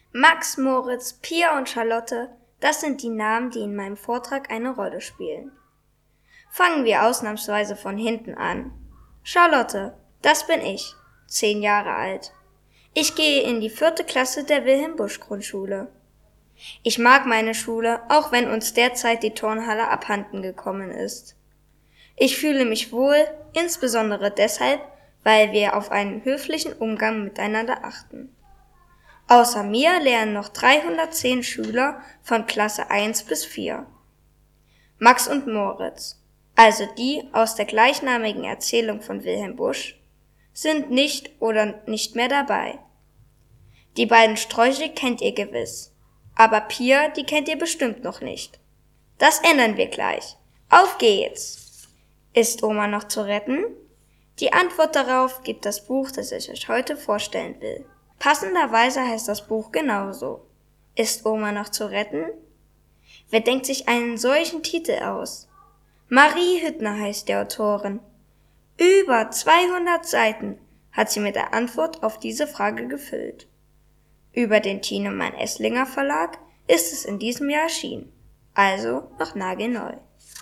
Max, Moritz, Pia und Charlotte, das sind die Namen, die in meinem Vortrag eine Rolle spielen. Fangen wir ausnahmsweise von hinten an. Charlotte, das bin ich, 10 Jahre alt. Ich gehe in die 4. Klasse der Wilhelm-Busch-Grundschule. Ich mag meine Schule, auch wenn uns derzeit die Turnhalle abhanden gekommen ist. Ich fühle mich wohl, insbesondere deshalb, weil wir auf einen höflichen Umgang miteinander achten. Außer mir lernen noch 310 Schüler von Klasse 1 bis 4. Max und Moritz, also die aus der gleichnamigen Erzählung von Wilhelm Busch, sind nicht oder nicht mehr dabei. Die beiden Sträuche kennt ihr gewiss, aber Pia, die kennt ihr bestimmt noch nicht. Das ändern wir gleich. Auf geht's! Ist Oma noch zu retten? Die Antwort darauf gibt das Buch, das ich euch heute vorstellen will. Passenderweise heißt das Buch genauso. Ist Oma noch zu retten? Wer denkt sich einen solchen Titel aus? Marie Hüttner heißt die Autorin. Über 200 Seiten hat sie mit der Antwort auf diese Frage gefüllt. Über den Thienemann Esslinger Verlag ist es in diesem Jahr erschienen, also noch nagelneu.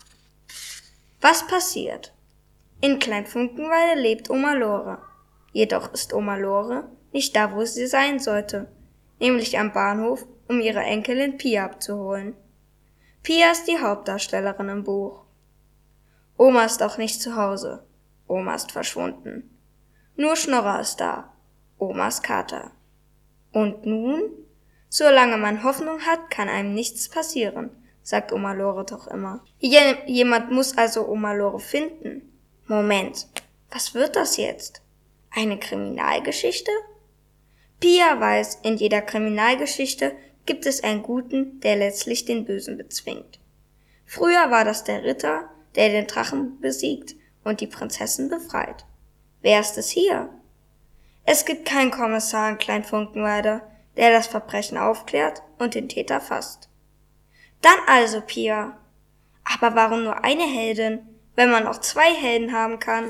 Was passiert? In Kleinfunkenwalde lebt Oma Lore. Jedoch ist Oma Lore nicht da, wo sie sein sollte, nämlich am Bahnhof, um ihre Enkelin Pia abzuholen. Pia ist die Hauptdarstellerin im Buch. Oma ist auch nicht zu Hause. Oma ist verschwunden. Nur Schnorrer ist da. Omas Kater. Und nun? Solange man Hoffnung hat, kann einem nichts passieren, sagt Oma Lore doch immer. Jemand muss also Oma Lore finden. Moment, was wird das jetzt? Eine Kriminalgeschichte? Pia weiß, in jeder Kriminalgeschichte gibt es einen Guten, der letztlich den Bösen bezwingt. Früher war das der Ritter, der den Drachen besiegt und die Prinzessin befreit. Wer ist es hier? Es gibt keinen Kommissar in Kleinfunkenwalde, der das Verbrechen aufklärt und den Täter fasst. Dann also Pia. Aber warum nur eine Heldin, wenn man auch 2 Helden haben kann?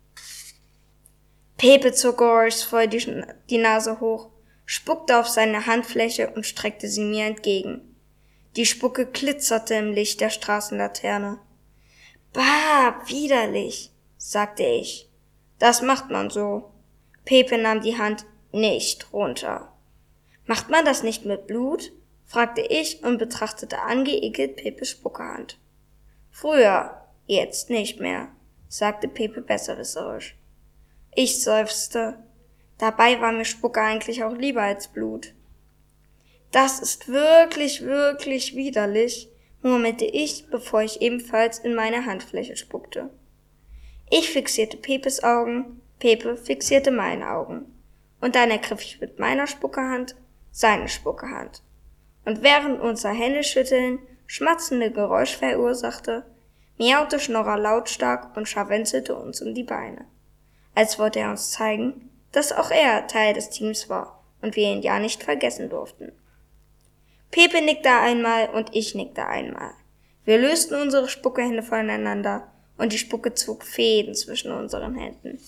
Pepe zog geräuschvoll die Nase hoch, spuckte auf seine Handfläche und streckte sie mir entgegen. Die Spucke glitzerte im Licht der Straßenlaterne. Bah, widerlich, sagte ich. Das macht man so. Pepe nahm die Hand nicht runter. Macht man das nicht mit Blut? Fragte ich und betrachtete angeekelt Pepes Spuckehand. Früher, jetzt nicht mehr, sagte Pepe besserwisserisch. Ich seufzte. Dabei war mir Spucke eigentlich auch lieber als Blut. Das ist wirklich, wirklich widerlich, murmelte ich, bevor ich ebenfalls in meine Handfläche spuckte. Ich fixierte Pepes Augen, Pepe fixierte meine Augen. Und dann ergriff ich mit meiner Spuckehand seine Spuckehand. Und während unser Händeschütteln schmatzende Geräusch verursachte, miaute Schnorrer lautstark und scharwenzelte uns um die Beine. Als wollte er uns zeigen, dass auch er Teil des Teams war und wir ihn ja nicht vergessen durften. Pepe nickte einmal und ich nickte einmal. Wir lösten unsere Spuckehände voneinander und die Spucke zog Fäden zwischen unseren Händen.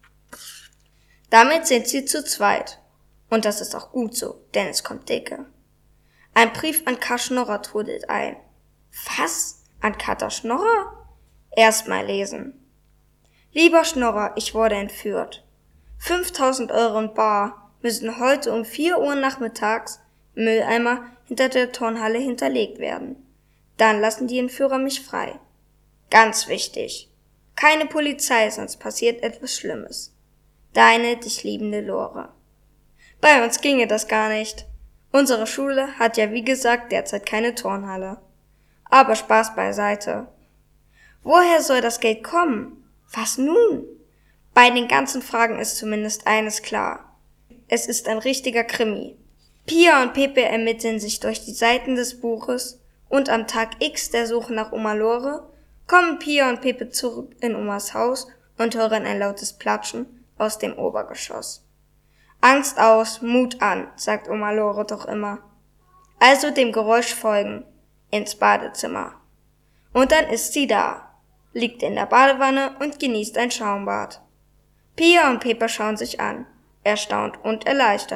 Damit sind sie zu zweit. Und das ist auch gut so, denn es kommt dicke. Ein Brief an K. Schnorrer trudelt ein. Was? An Kater Schnorrer? Erst mal lesen. Lieber Schnorrer, ich wurde entführt. 5.000 € in bar müssen heute um 4 Uhr nachmittags im Mülleimer hinter der Turnhalle hinterlegt werden. Dann lassen die Entführer mich frei. Ganz wichtig. Keine Polizei, sonst passiert etwas Schlimmes. Deine, dich liebende Lore. Bei uns ginge das gar nicht. Unsere Schule hat ja wie gesagt derzeit keine Turnhalle. Aber Spaß beiseite. Woher soll das Geld kommen? Was nun? Bei den ganzen Fragen ist zumindest eines klar. Es ist ein richtiger Krimi. Pia und Pepe ermitteln sich durch die Seiten des Buches und am Tag X der Suche nach Oma Lore kommen Pia und Pepe zurück in Omas Haus und hören ein lautes Platschen aus dem Obergeschoss. Angst aus, Mut an, sagt Oma Lore doch immer. Also dem Geräusch folgen, ins Badezimmer. Und dann ist sie da, liegt in der Badewanne und genießt ein Schaumbad. Pia und Pepe schauen sich an, erstaunt und erleichtert.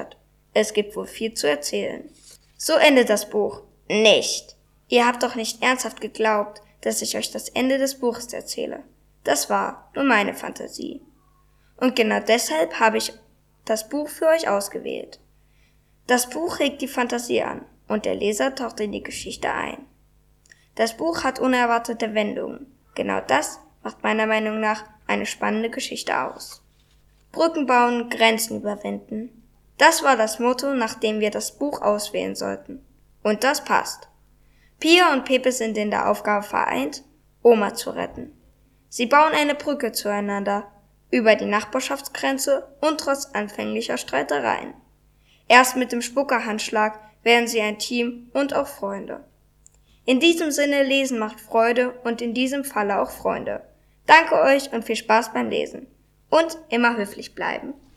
Es gibt wohl viel zu erzählen. So endet das Buch. Nicht. Ihr habt doch nicht ernsthaft geglaubt, dass ich euch das Ende des Buches erzähle. Das war nur meine Fantasie. Und genau deshalb habe ich das Buch für euch ausgewählt. Das Buch regt die Fantasie an und der Leser taucht in die Geschichte ein. Das Buch hat unerwartete Wendungen. Genau das macht meiner Meinung nach eine spannende Geschichte aus. Brücken bauen, Grenzen überwinden. Das war das Motto, nach dem wir das Buch auswählen sollten. Und das passt. Pia und Pepe sind in der Aufgabe vereint, Oma zu retten. Sie bauen eine Brücke zueinander, über die Nachbarschaftsgrenze und trotz anfänglicher Streitereien. Erst mit dem Spuckerhandschlag werden sie ein Team und auch Freunde. In diesem Sinne, Lesen macht Freude und in diesem Falle auch Freunde. Danke euch und viel Spaß beim Lesen. Und immer höflich bleiben.